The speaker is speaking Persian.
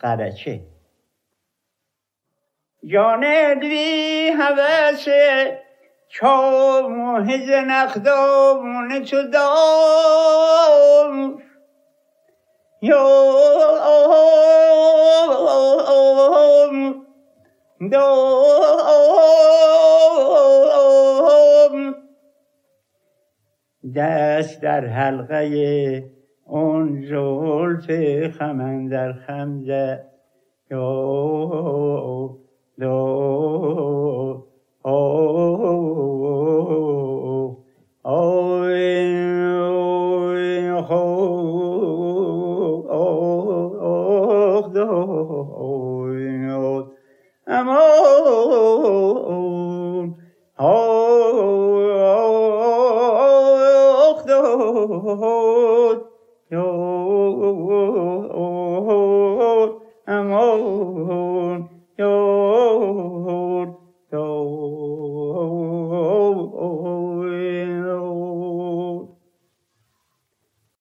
قرچه جان دوی هوسه چام هزن اقدامون تو دام دام دست در حلقه اون زلف خم اندر خم زد